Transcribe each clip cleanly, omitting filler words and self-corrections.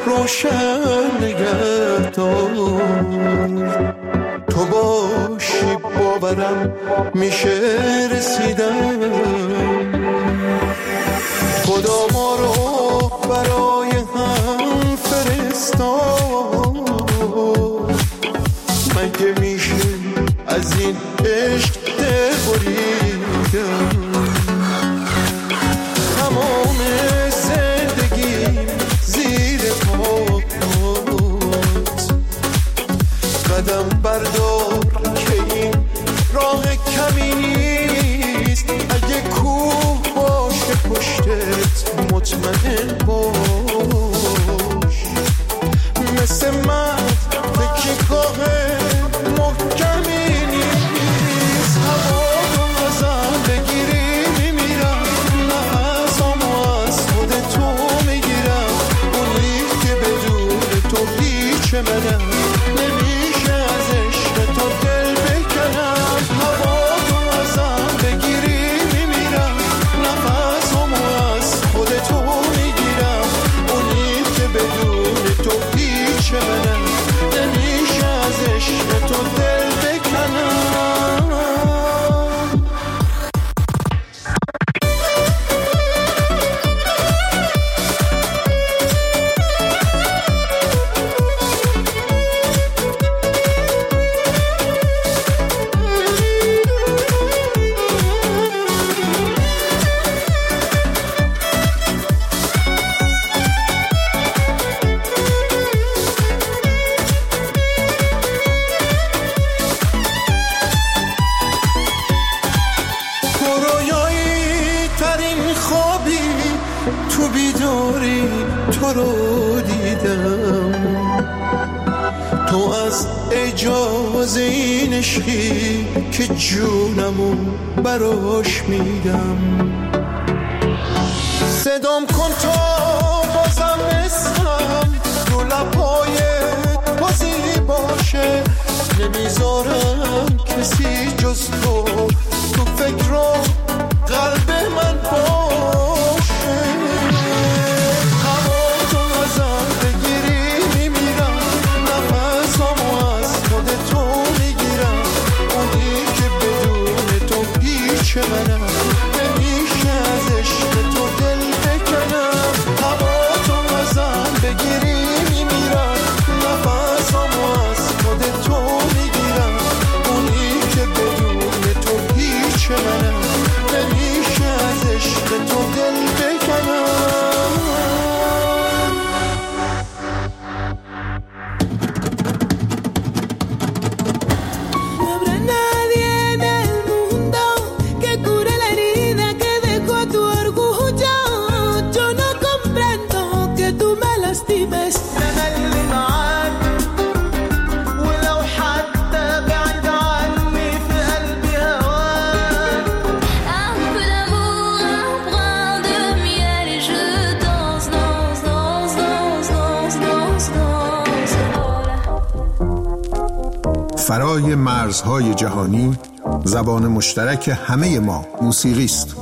روشن نگهدار. تو باشی باورم میشه رسیدن. خدا ما رو برای هم فرستاد. مگه میشه از این عشق دل بریدن؟ تمام زندگیم زیر پات. قدم بردار که این راه کمی نیست. اگه کوه باشه پشتت مطمئن باش. مثل من تکیهگاه محکمی نیست. هوا رو ازم بگیری میمیرم. نفسامو از خود تو میگیرم. اونی که بدون تو هیچ منم. نمیشه از عشق تو دل بکنم. هوا رو ازم بگیری میمیرم. نفسامو از خود تو میگیرم. اونی که بدون تو هیچ منم. نمیشه از عشق تو دل بکنم. تو بیداری تو رو دیدم. تو از اجازه این عشقی که جونمو براش میدم. صدام کن تا بازم اسمم رو لبایت بازی باشه. نمیذارم کسی جز تو تو فکر و قلب من باشه. هوا تو ازم بگیری میمیرم. نفسامو از خود تو میگیرم. اونی که بدون تو هیچ منم. نمیشه از عشق تو دل بکنم. هوا تو ازم بگیری میمیرم. نفسامو از خود تو میگیرم. اونی که بدون تو هیچ منم. نمیشه از عشق تو دل بکنم. فرای مرزهای جهانی زبان مشترک همه ما موسیقی است.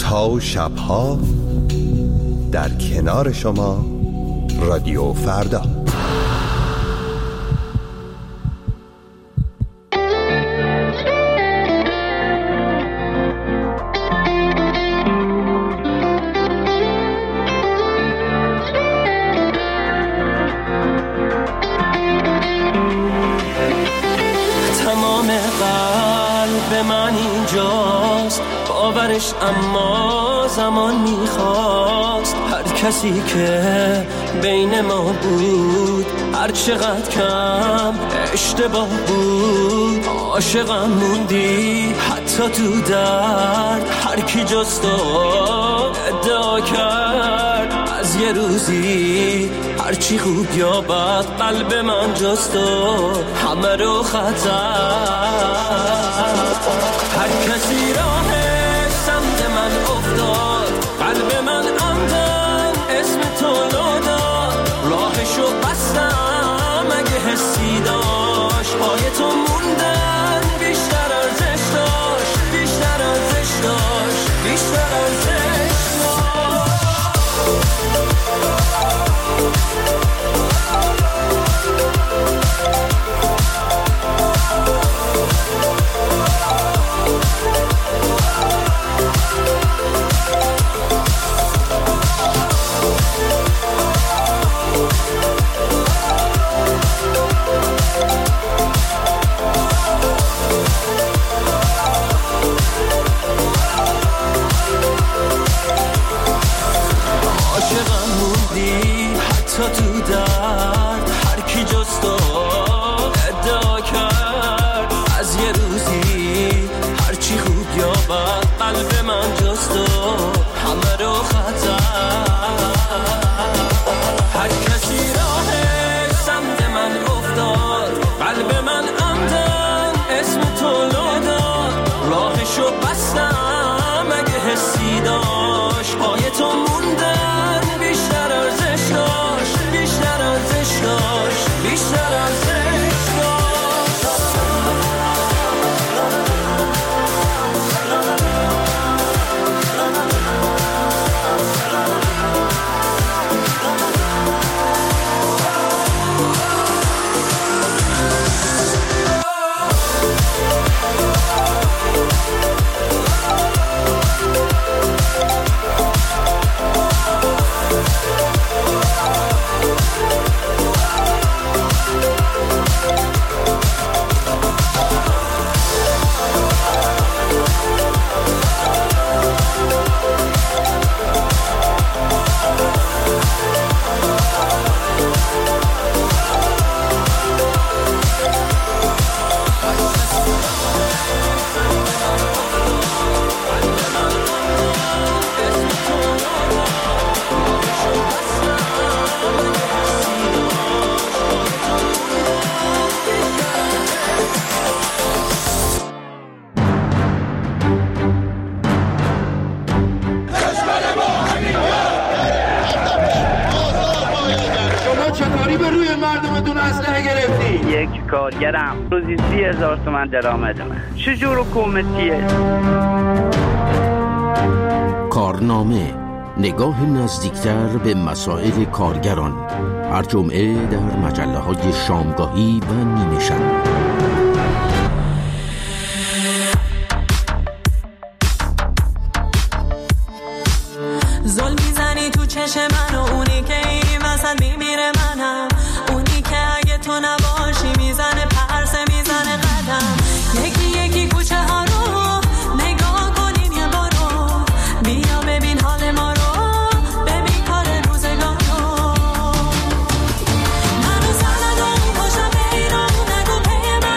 روزها و شبها در کنار شما رادیو فردا. تمام قلب من اینجاست، باورش اما زمان میخواست. هر کسی که بین ما بود هر چقدر کم اشتباه بود، عاشقم موندی حتی تو درد. هر کی جز تو ادعا کرد از یه روزی هرچی خوب یا بد قلب من جز تو همه رو خطر. هر کسی راهش سمت من افتاد، قلب من عمدن اسم تو لو داد. راهشو بستم اگه حسی داشت، پای تو موندن بیشتر ارزش داشت، بیشتر ارزش داشت، بیشتر ارزش داشت. تو درد هر کی جز تو ادعا کرد از یه روزی هرچی خوب یا بد قلب من جز تو همه رو خطر. هر کسی راهش سمت من افتاد، قلب من عمدن اسم تو لو داد. راهشو بستم اگه حسی داشت، پای تو موندن بیشتر ارزش داشت، بیشتر ارزش داشت، بیشتر ارزش داشت. یک کارگرم روزی 30,000 تومان درآمد من. چجور حکومتیه؟ کارنامه، نگاه نزدیکتر به مسائل کارگران، هر جمعه در مجله‌های شامگاهی و نیمه شب. زل میزنی تو چشم من و اونی که این وسط میمیره منم، اونی که اگه تو نباشی میزنه پرسه میزنه قدم. یکی یکی کوچه ها رو نگاه کنین یه بارو، بیا ببین حال ما رو، ببین کار روزگار رو. منو زدم پاشم به ایران، نگو پی من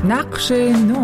نقش نو.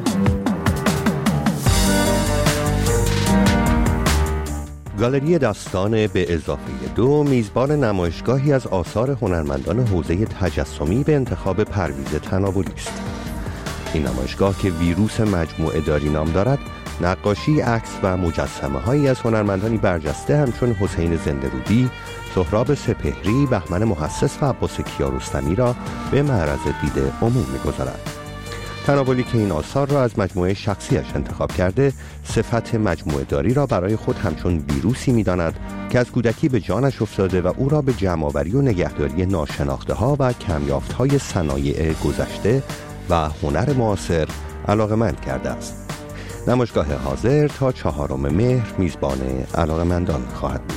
گالری داستان به اضافه 2 میزبان نمایشگاهی از آثار هنرمندان حوزه تجسمی به انتخاب پرویز تناولی است. این نمایشگاه که ویروس مجموعه داری نام دارد، نقاشی، عکس و مجسمه هایی از هنرمندانی برجسته همچون حسین زنده‌رودی، سهراب سپهری، بهمن محسس و عباس کیارستمی را به معرض دید عموم می‌گذارد. تناولی که این آثار را از مجموعه شخصیش انتخاب کرده، صفت مجموعه داری را برای خود همچون ویروسی می‌داند که از کودکی به جانش افتاده و او را به جمع‌آوری و نگهداری ناشناخته‌ها و کمیافت‌های صنایع گذشته و هنر معاصر علاقه‌مند کرده است. نمایشگاه حاضر تا 4 مهر میزبان علاقه‌مندان خواهد بود.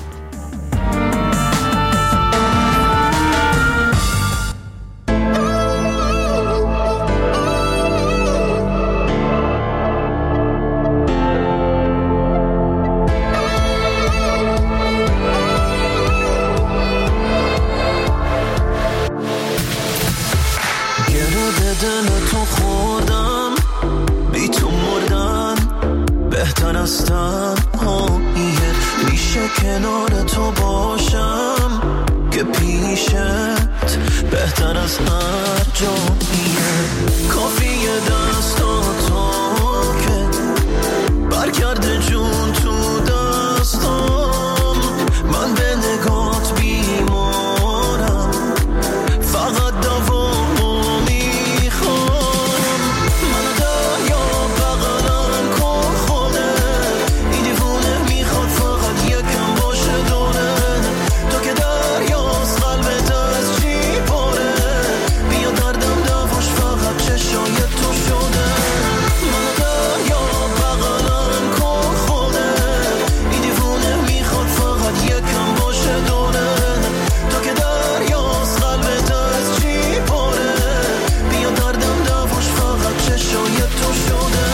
کنار تو باشم که پیشت بهتر از هر جاییه. کافیه دستاتو که برگرده جون تو دستم، من به نگات بیمارم، فقط دوامو میخوام. من دریا بغلم کن خونه، این دیوونه میخواد فقط یکم باشه دونه. تو که دریاست قلبت از چی پاره، بیا دردم دواش فقط چشای تو شده. من دریا بغلم کن خونه، این دیوونه میخواد فقط یکم باشه دونه. تو که دریاست قلبت از چی پاره، بیا دردم دواش فقط چشای تو شده.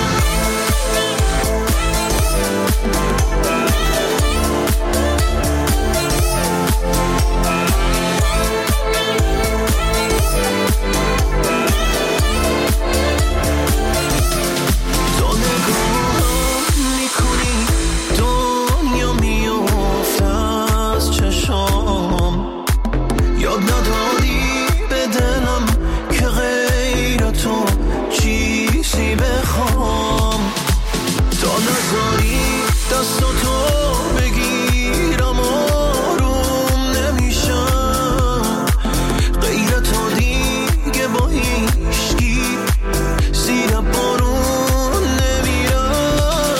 تو نگاه میکنی دنیا میفته از چشام، یاد ندادی به دلم که غیر تو چیزی بخوام. تا نذاری دستاتو بگیرم آروم نمیشم، غیر تو دیگه با هیچکی زیر بارون نمیرم.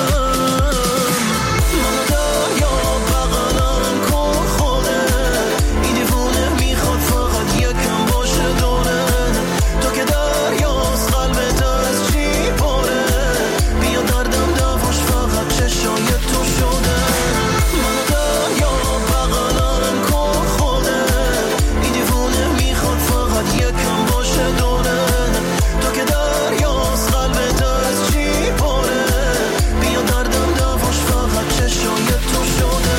من دریا بغلم کن خونه، این دیوونه میخواد فقط یکم باشه دونه. تو که دریاست قلبت از چی پاره، بیا دردم دواش فقط چشای تو شده. من دریا بغلم کن خونه، این دیوونه میخواد فقط یکم باشه دونه. تو که دریاست قلبت از چی پاره، بیا دردم دواش فقط چشای تو شده.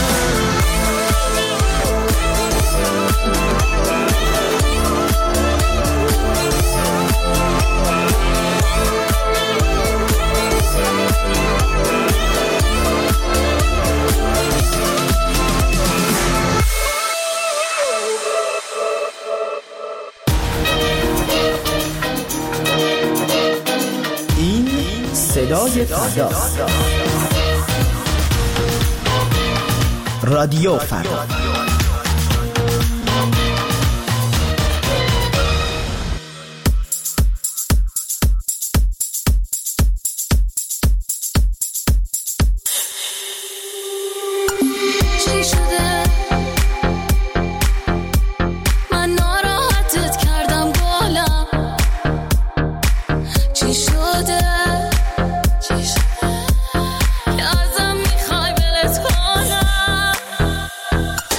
این صدای فرداست. رادیو فردا. چی شده؟ من ناراحتت کردم گلم. چی شده؟ که ازم میخوای ولت کنم؟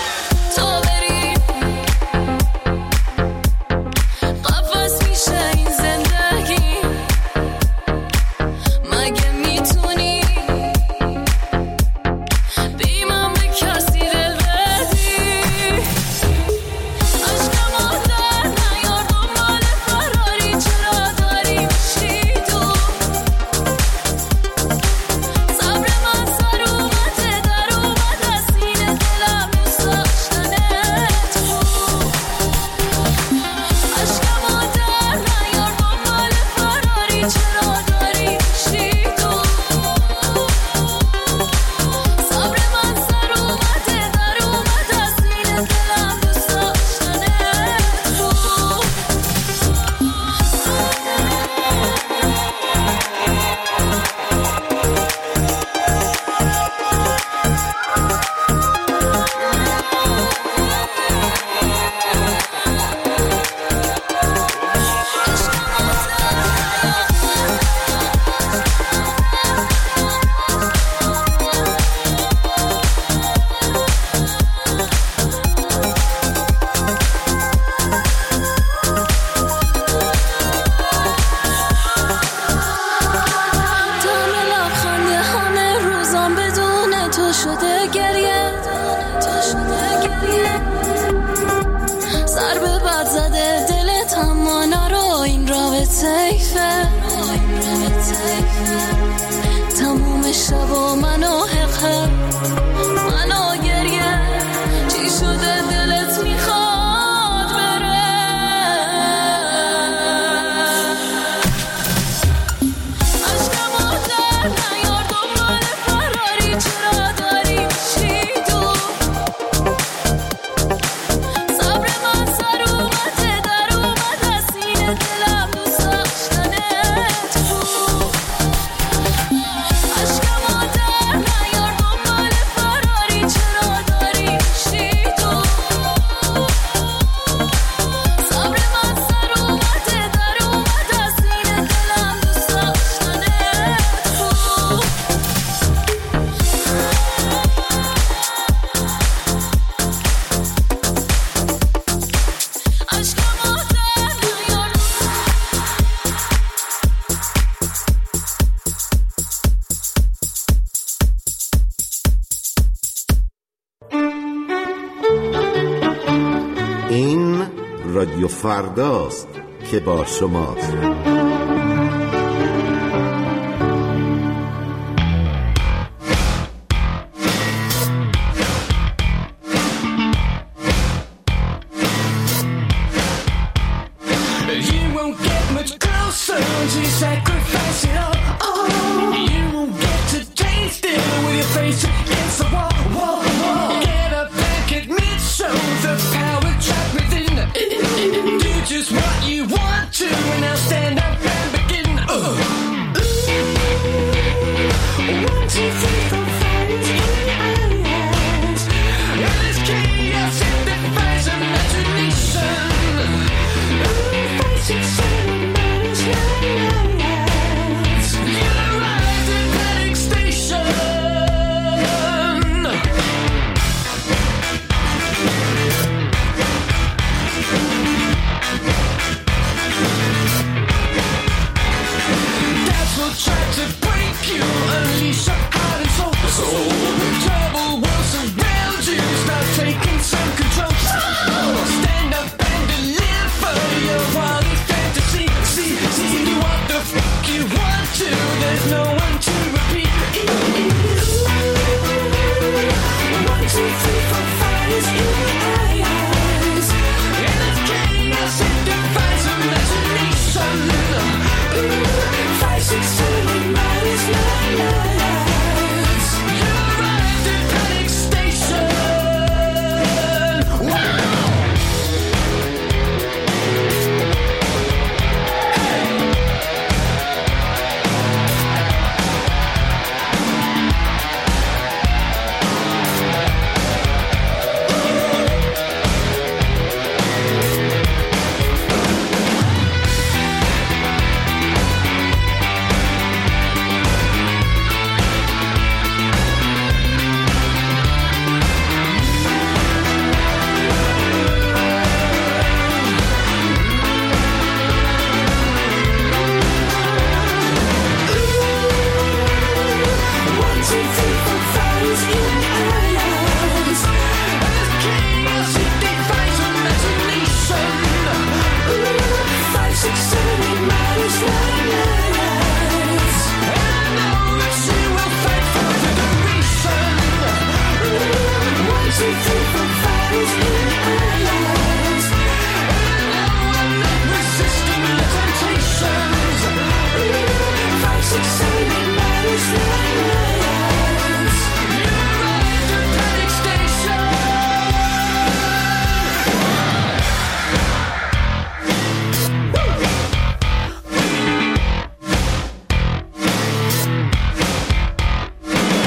رادیو فرداست که با شماست.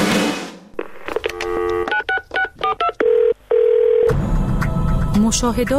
مشاهدات